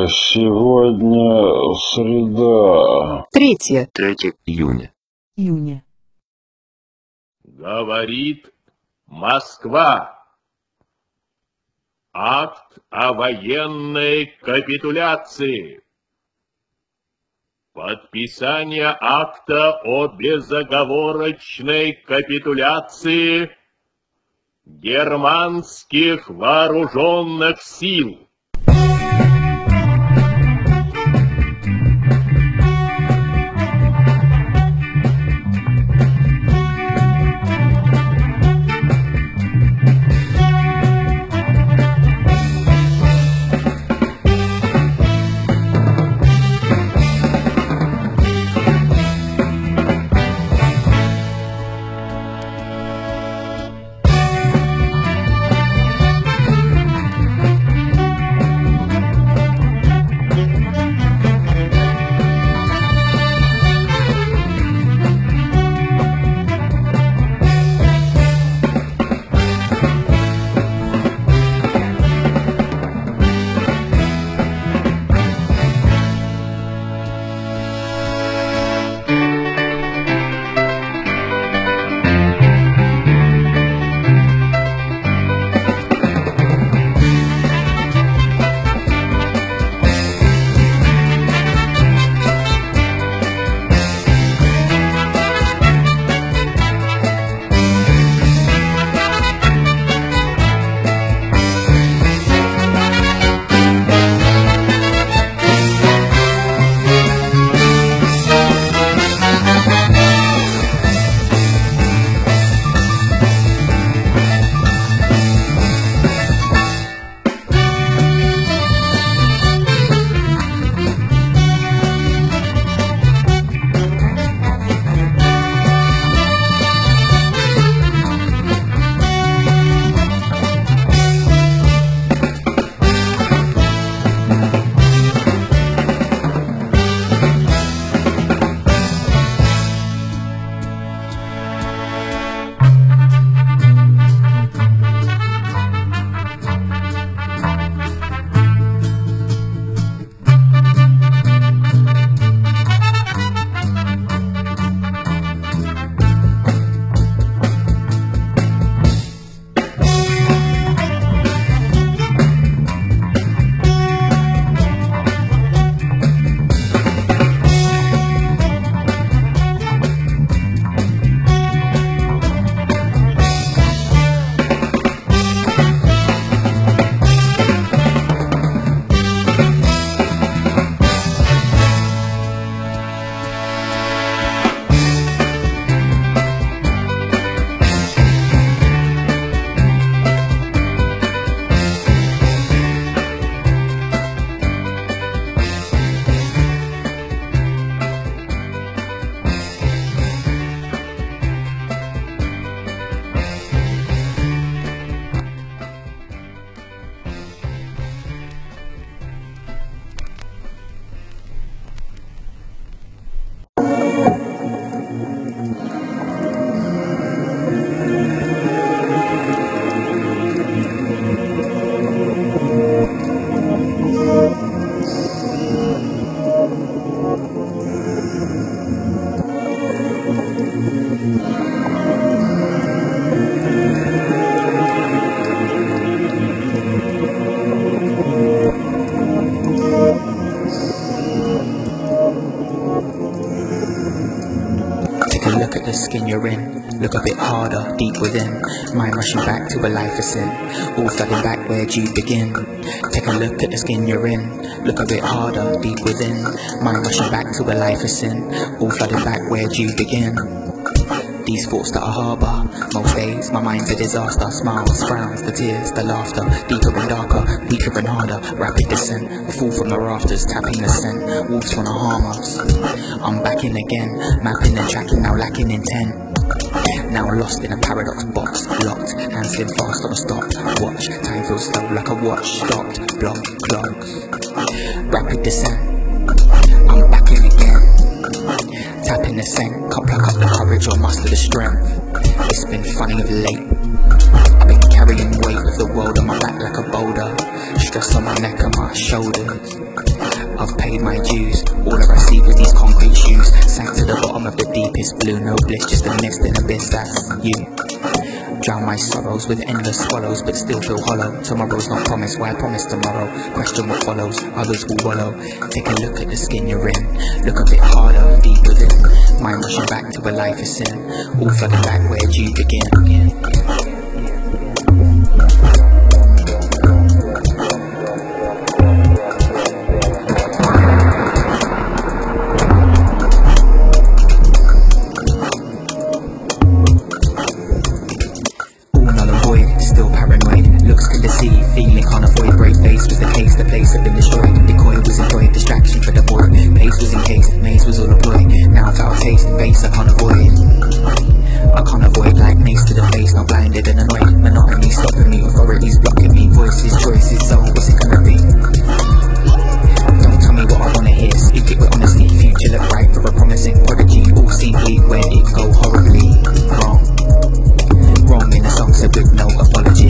Сегодня среда. 3 июня. Говорит Москва. Акт о военной капитуляции. Подписание акта о безоговорочной капитуляции германских вооруженных сил. Look at the skin you're in, look a bit harder, deep within. Mind rushing back to a life of sin, all flooding back, where'd you begin? Take a look at the skin you're in, look a bit harder, deep within. Mind rushing back to a life of sin, all flooding back, where'd you begin? These thoughts that I harbour, most days my mind's a disaster. Smiles, frowns, the tears, the laughter, deeper and darker, weaker and harder. Rapid descent, we fall from the rafters, tapping the scent. Wolves wanna harm us. I'm back in again, mapping and tracking, now lacking intent. Now lost in a paradox box, locked, hands slim fast on a stop watch. Time feels slow like a watch stopped, block clocks. Rapid descent, I'm back in again. Tapping the scent, can't pluck up the courage or muster the strength. It's been funny of late, I've been carrying weight of the world on my back like a boulder. Stress on my neck and my shoulders. I've paid my dues. All I received was these concrete shoes. Sank to the bottom of the deepest blue. No bliss, just a mist in abyss, that's you. Drown my sorrows with endless swallows, but still feel hollow. Tomorrow's not promised, why promise tomorrow? Question what follows, others will wallow. Take a look at the skin you're in. Look a bit harder, deep within. Mind rushing back to a life of sin. All flooding back, where'd you begin? Still paranoid, looks can deceive, feeling can't avoid. Brave face was the case, the place had been destroyed. Decoy was employed, distraction for the boy. Pace was encased, maze was all employed. Now foul taste, face I can't avoid. I can't avoid, like mace to the face. Now blinded and annoyed, monotony stopping me. Authorities blocking me, voices, choices, so what's it gonna be? Don't tell me what I wanna hear, speak it with honesty. Future look bright for a promising prodigy. All seem bleak, where it go horribly wrong. Wrong in the song, so with no apology.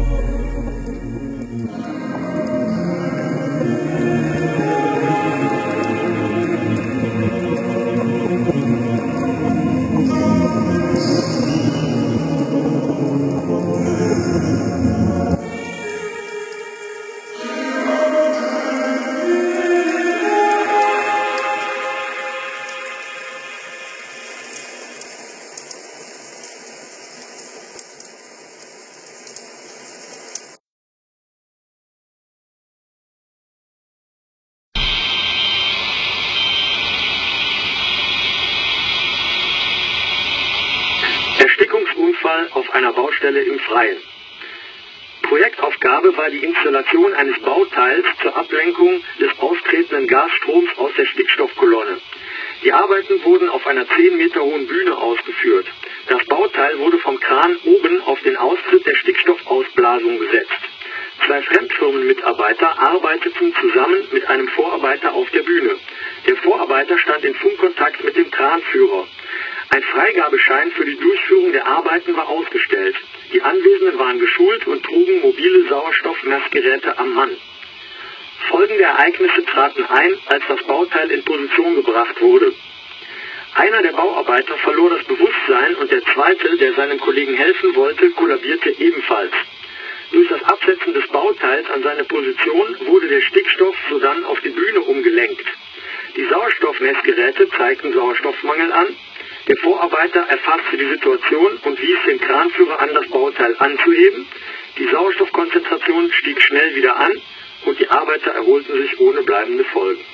Erstickungsunfall auf einer Baustelle im Freien. Projektaufgabe war die Installation eines Bauteils zur Ablenkung des austretenden Gasstroms aus der Stickstoffkolonne. Die Arbeiten wurden auf einer 10 Meter hohen Bühne ausgeführt. Das Bauteil wurde vom Kran oben auf den Austritt der Stickstoffausblasung gesetzt. 2 Fremdfirmenmitarbeiter arbeiteten zusammen mit einem Vorarbeiter auf der Bühne. Der Vorarbeiter stand in Funkkontakt mit dem Kranführer. Ein Freigabeschein für die Durchführung der Arbeiten war ausgestellt. Die Anwesenden waren geschult und trugen mobile Sauerstoffmessgeräte am Mann. Folgende Ereignisse traten ein, als das Bauteil in Position gebracht wurde. Einer der Bauarbeiter verlor das Bewusstsein und der zweite, der seinem Kollegen helfen wollte, kollabierte ebenfalls. Durch das Absetzen des Bauteils an seine Position wurde der Stickstoff sodann auf die Bühne umgelenkt. Die Sauerstoffmessgeräte zeigten Sauerstoffmangel an. Der Vorarbeiter erfasste die Situation und wies den Kranführer an, das Bauteil anzuheben. Die Sauerstoffkonzentration stieg schnell wieder an und die Arbeiter erholten sich ohne bleibende Folgen.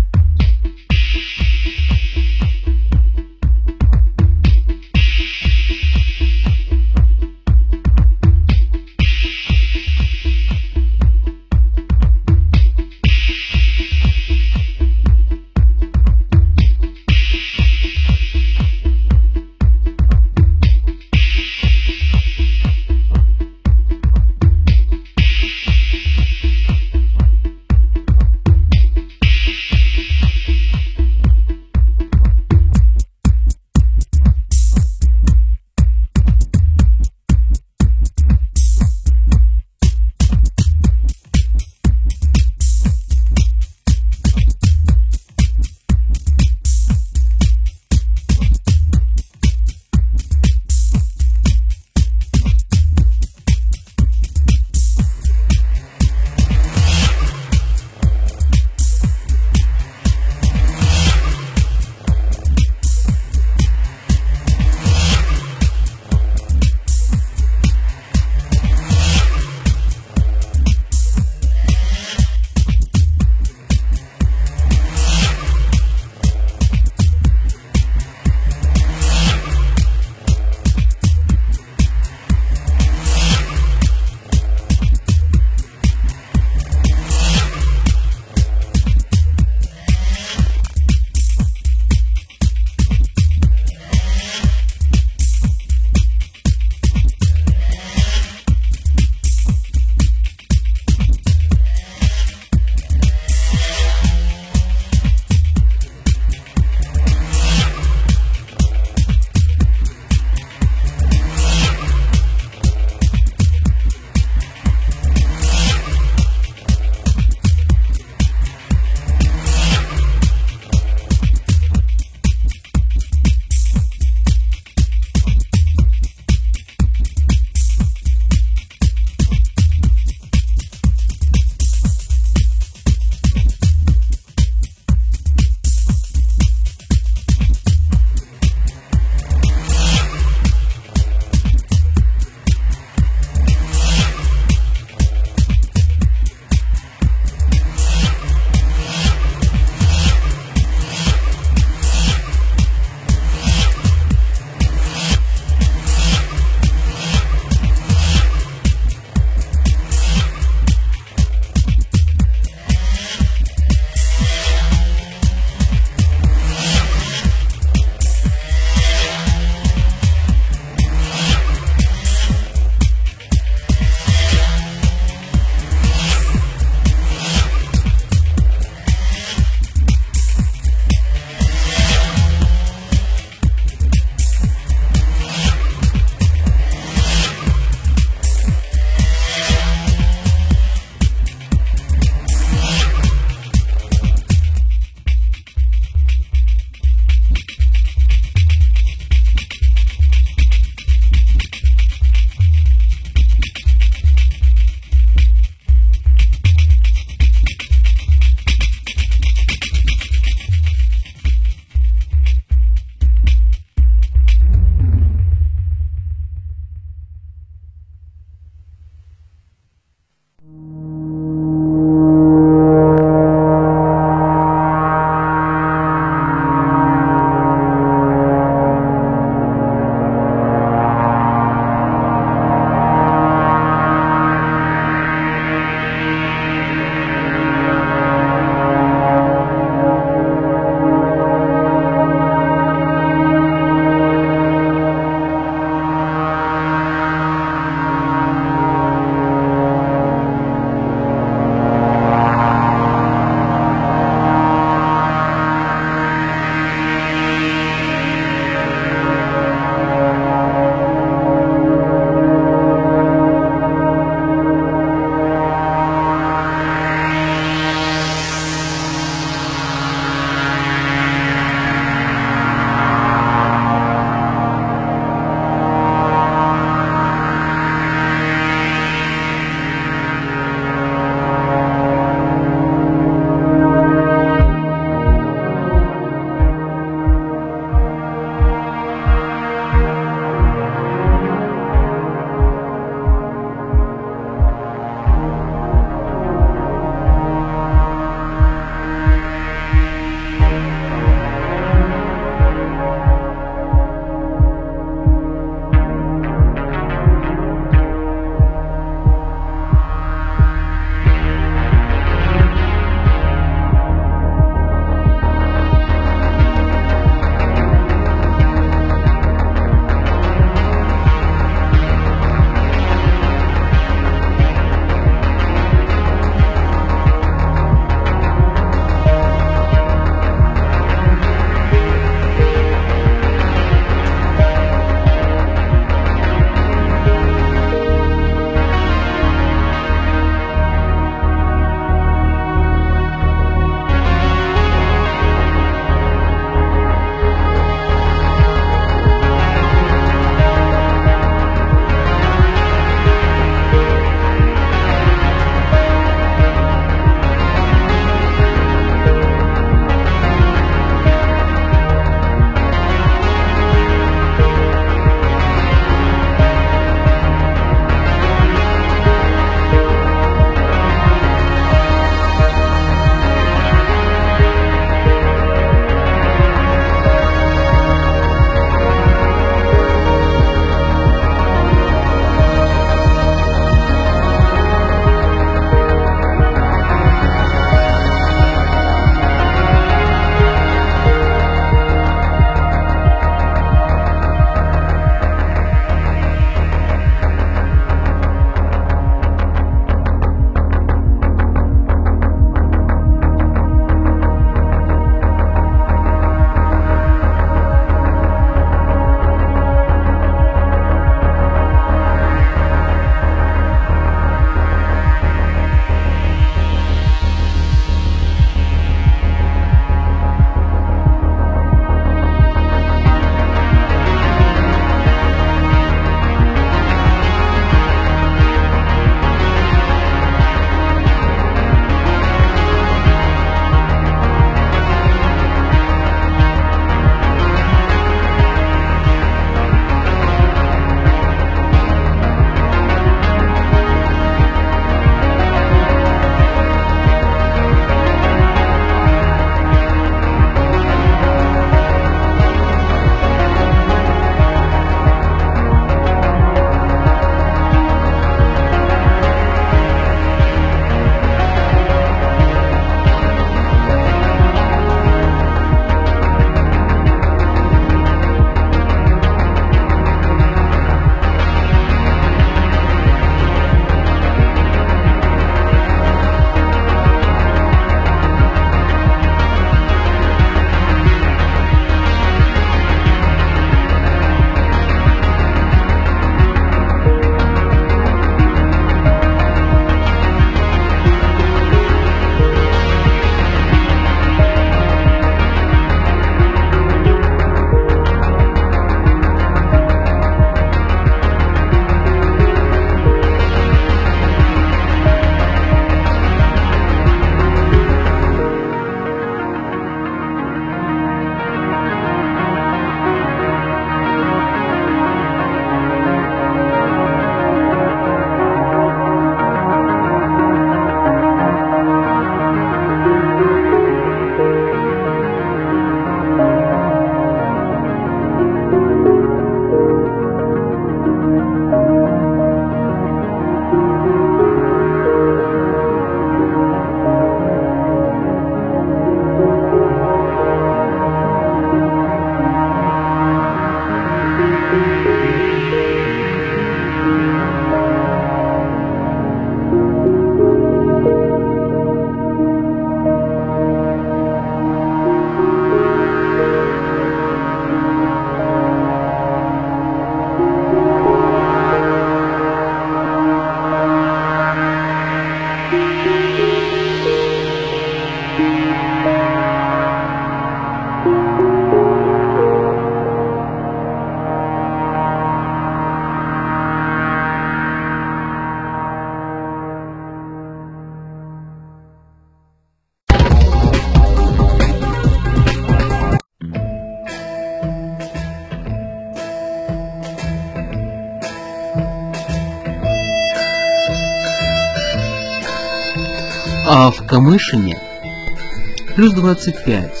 А в Камышине плюс 25.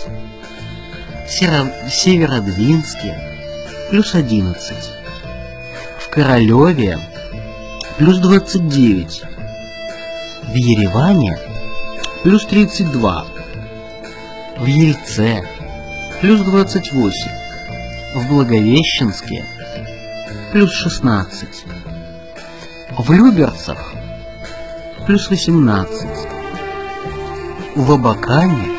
В Северодвинске плюс 11. В Королеве плюс 29. В Ереване плюс 32. В Ельце плюс 28. В Благовещенске плюс 16. В Люберцах плюс 18. В Абакане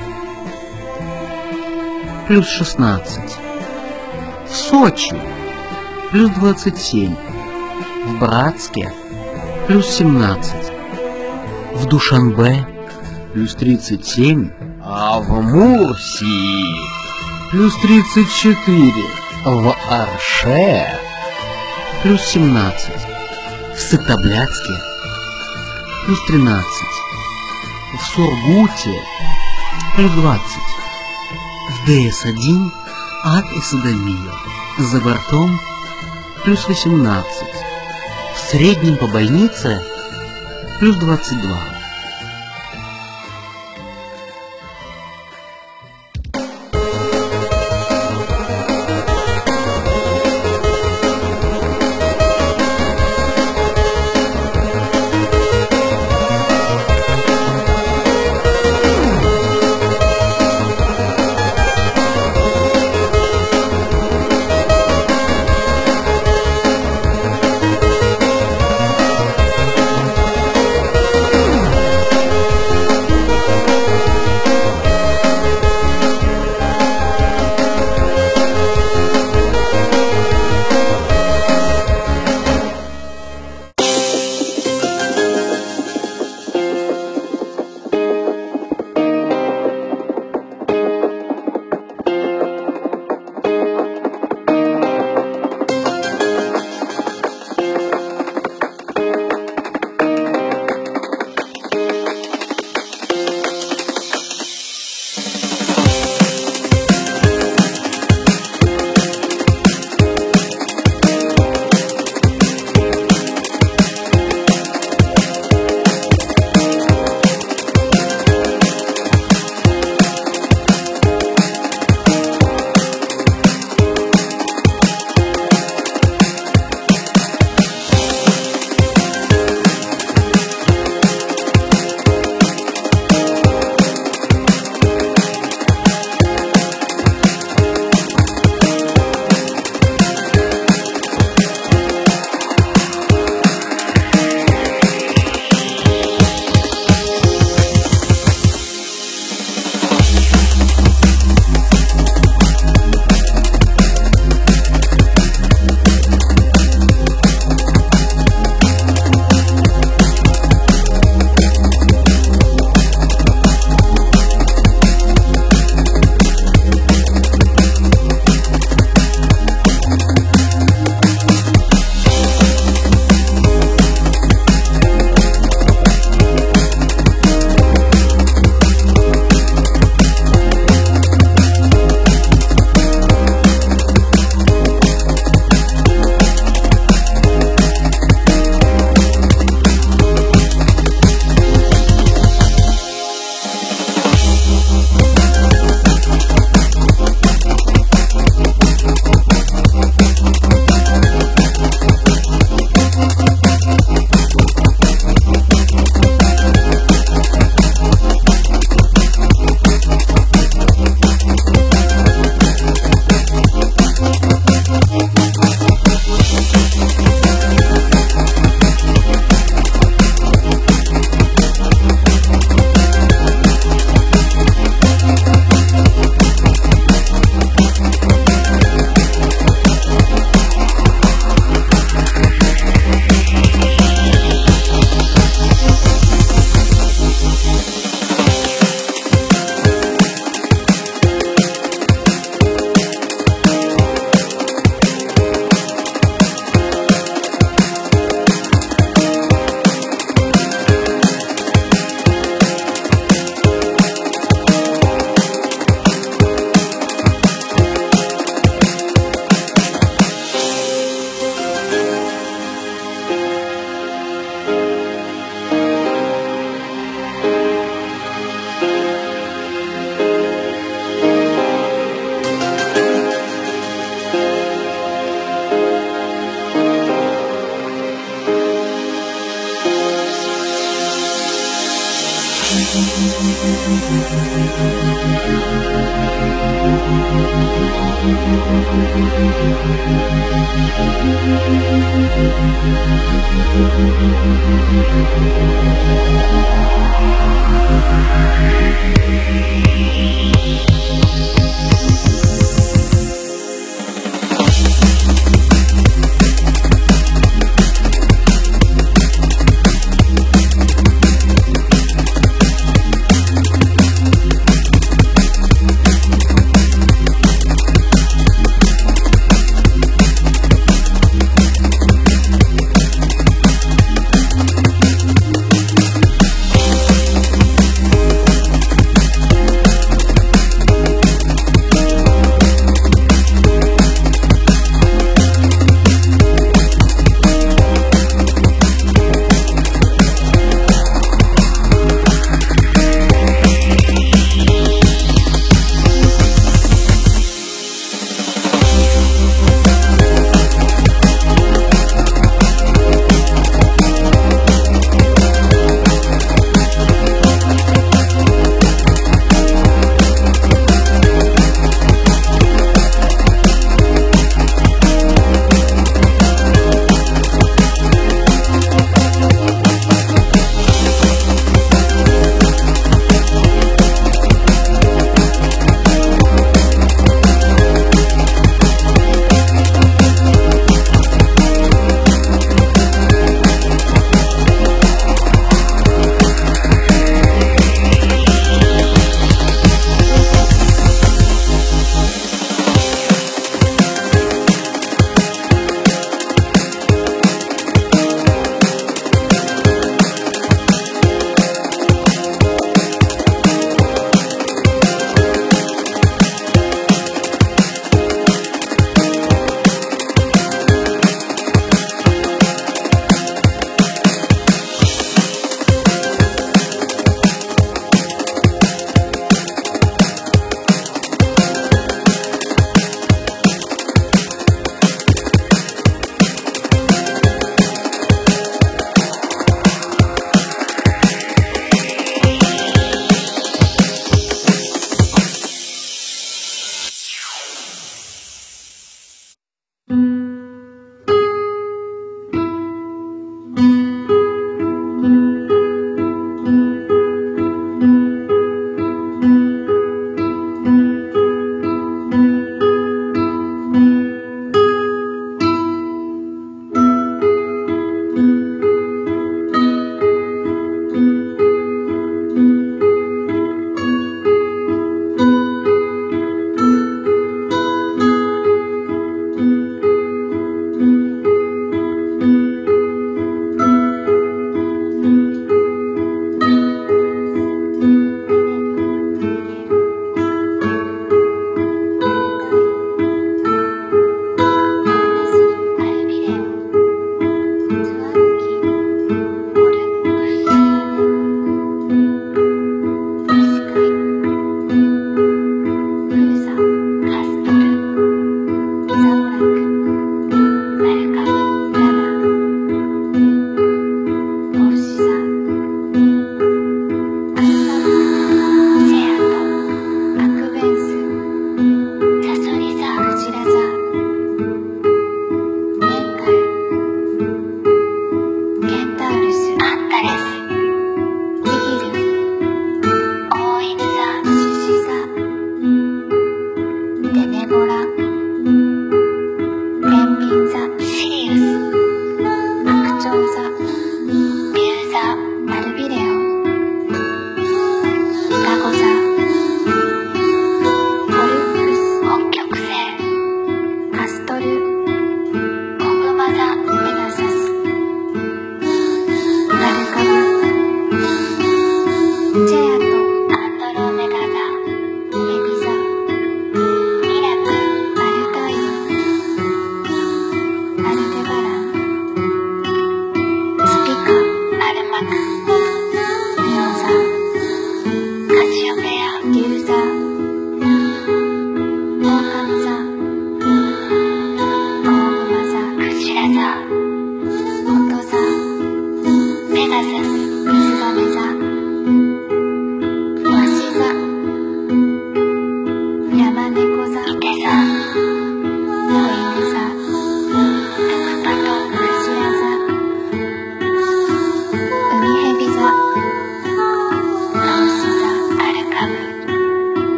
плюс 16. В Сочи плюс 27. В Братске плюс 17. В Душанбе плюс 37. А в Мурсии плюс 34. В Арше плюс 17. В Сыктывкаре плюс 13. В Сургуте плюс 20. В ДС-1 ад и содомия. За бортом плюс 18. В среднем по больнице плюс 22.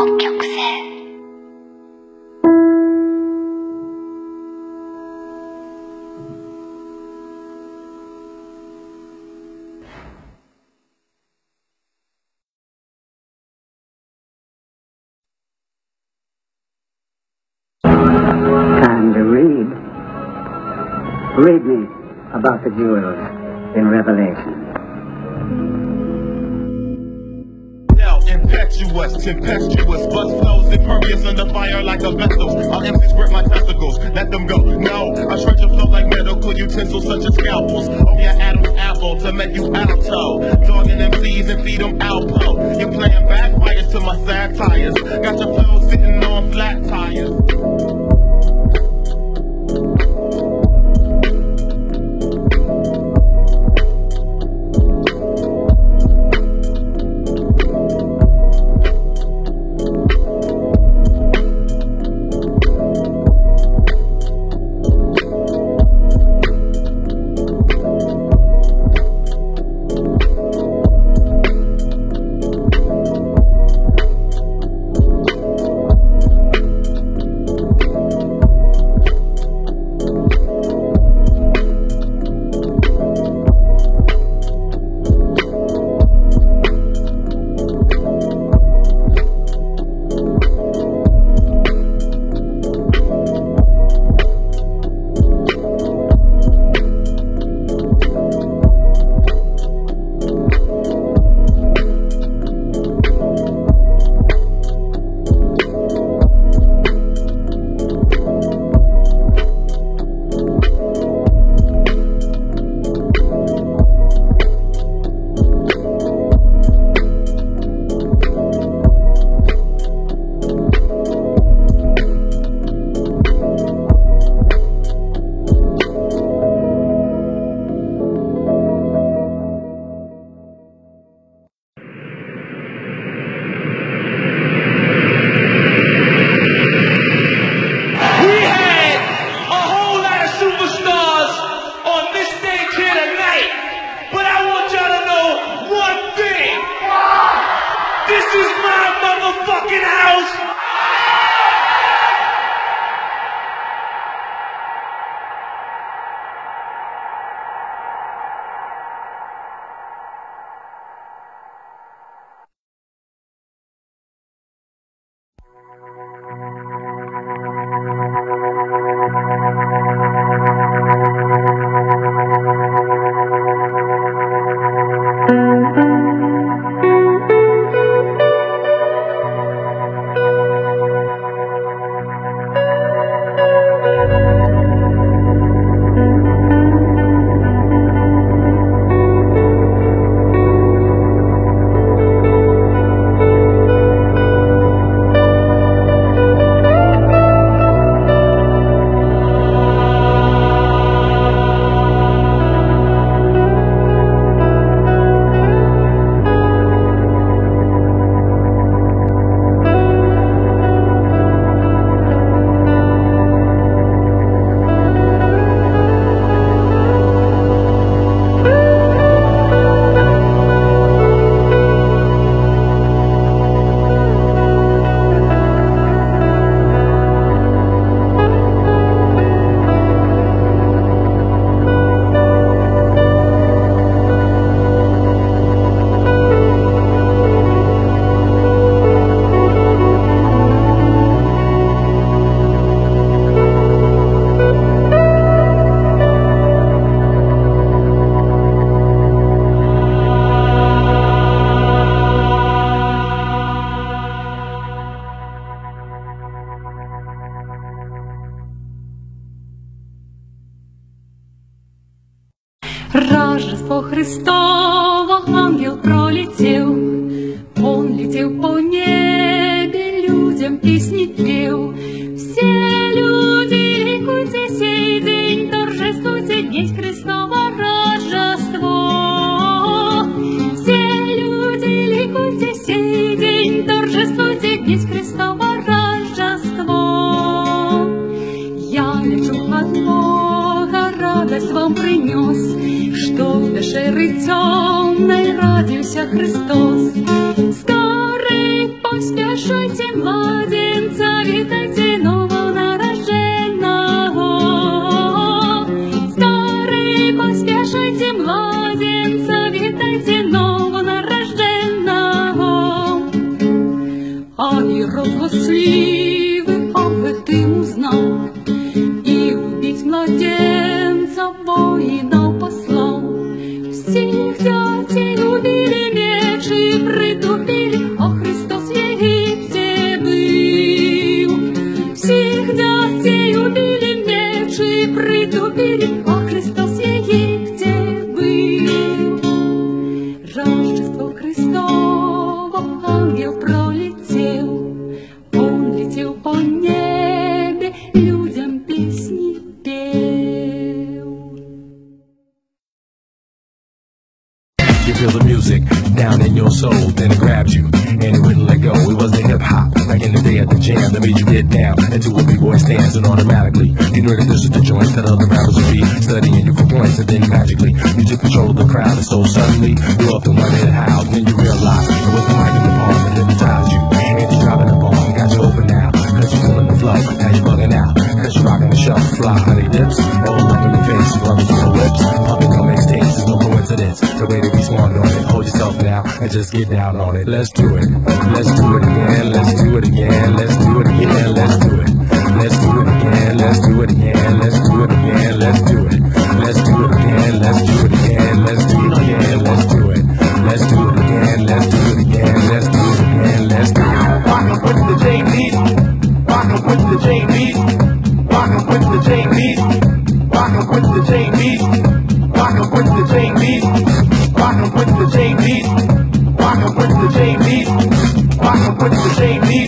北極星。 Time to read. Read me about the jewels in Revelation. Impetuous, tempestuous, bust flows impervious under fire like a vessel. I'll empty squirt my testicles, let them go. No, I shred your flow like medical utensils such as scalpels. Oh yeah, Adam's apple to make you alto. Dogging MCs and feed them alpo. You're playing backfires to my satires. Got your flow sitting on flat tires. Рождество Христово ангел пролетел, он летел по небе, людям песни пел. Все люди ликуйте сей день, торжествуйте день Христова Рождество. Все люди ликуйте сей день, торжествуйте день Христова Рождество. Я лечу от Бога, радость вам принес, что в пещере темной родился Христос. Скорей поспешите младенца, вітайте новонарожденного. Старые, поспешайте младенца, вітайте новонарожденного. А Ирод злостливый об этом узнал, и убить младенца воинов послал. Всех дятей убили, мечи притупили, а Христос в Египте был. Всех дятей убили, мечи притупили, а Христос в Египте был. Рождество Христово ангел пролетел, он летел по небе, людям песни пел. You feel the music down in your soul, then it grabs you, and it wouldn't let go. It was the hip-hop, back in the day at the jam, that made you get down into a b-boy stance, and automatically you knew that this is the joint that other rappers would be studying you for points, and then magically you took control of the crowd, and so suddenly you up and wondered how, then you realized it was the mic in the palm that hypnotized you, and you dropping the bomb, got you open now, cause you feeling the flow, now you bugging out, cause you rocking the show, fly honey dips, all up in the face, rubbing on the lips, pumping on mixtapes, there's no coincidence, the way to be smart on it, hold yourself now, and just get down on it, let's do it, let's do it again, let's do it again, let's do it again, let's do it, let's do it again, let's do it again, let's do it again, let's do it, let's do it again, let's do it again, let's do it again, let's do it, let's do it again, let's do it again, let's do it again, let's do it. Rockin' with the JBs, rockin' with the JBs, rockin' with the JBs, rockin' with the JBs, rockin' with the JBs, rockin' with the JBs, rockin' with the JBs, rockin' with the JBs.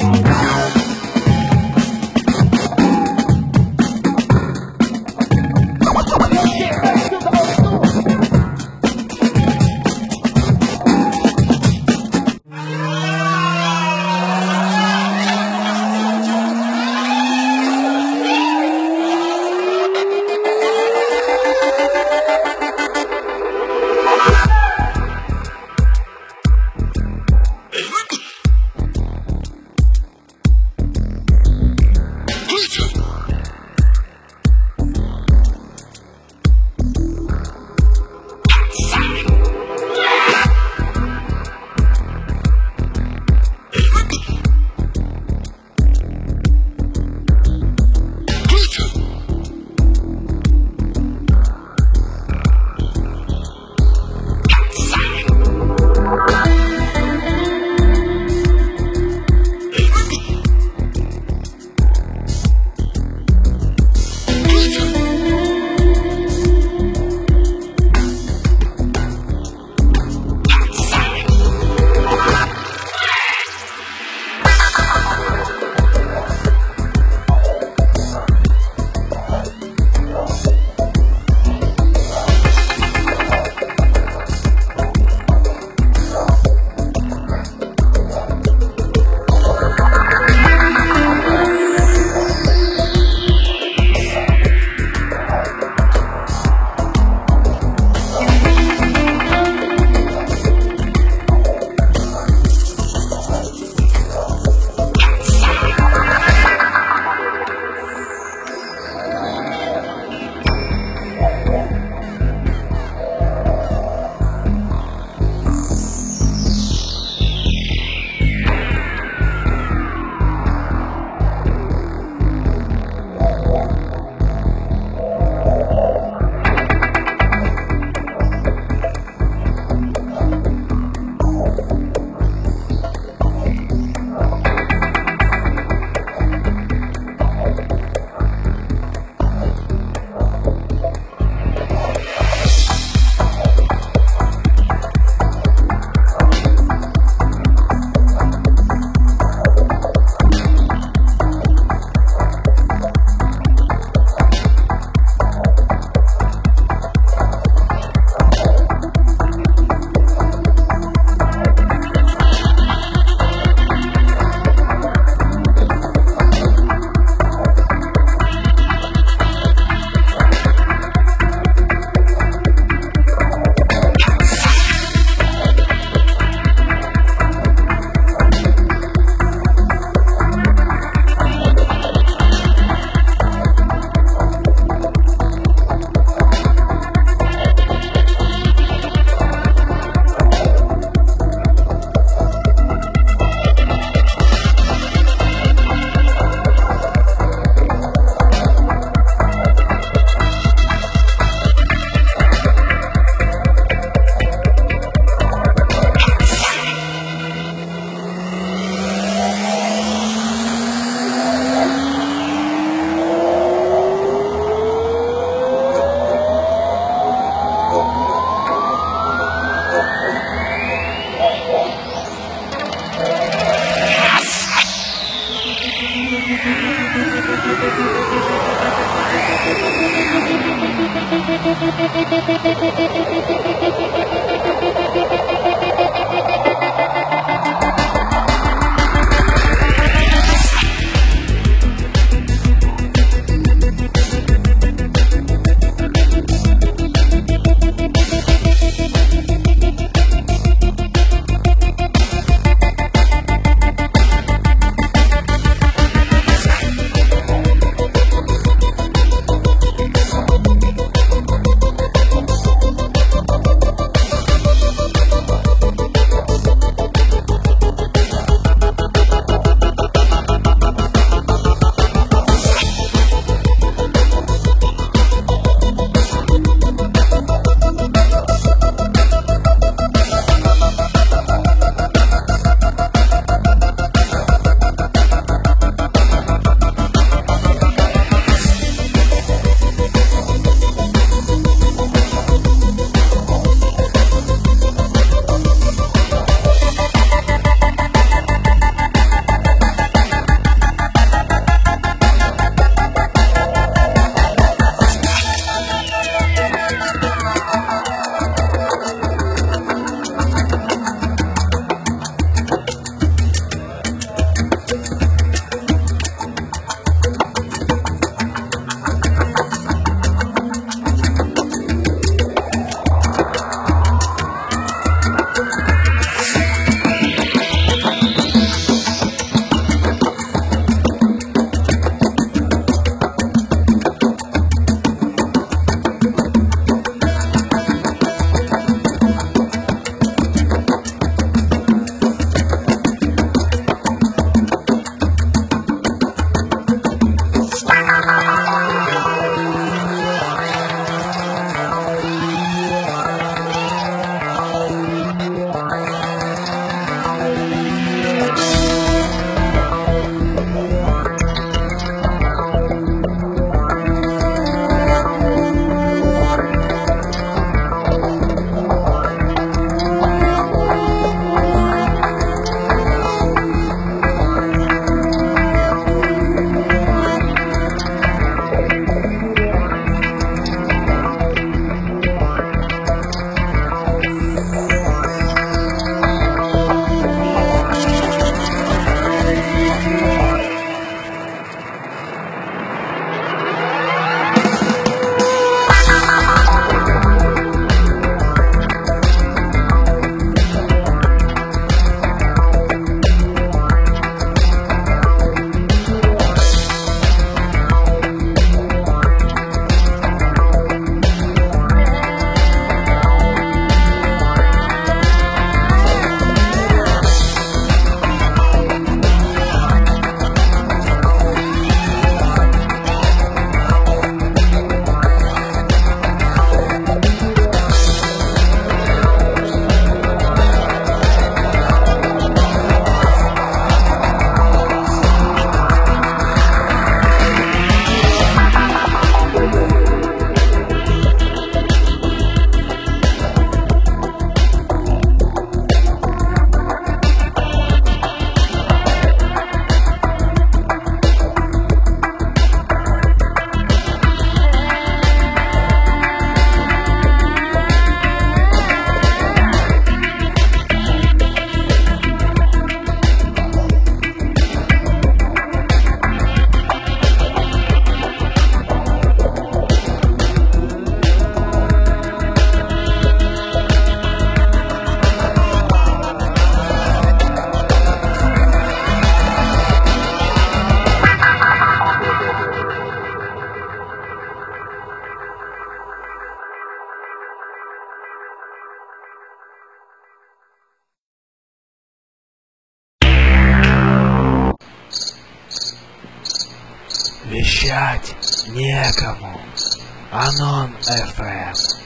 Вещать некому. Анон FM.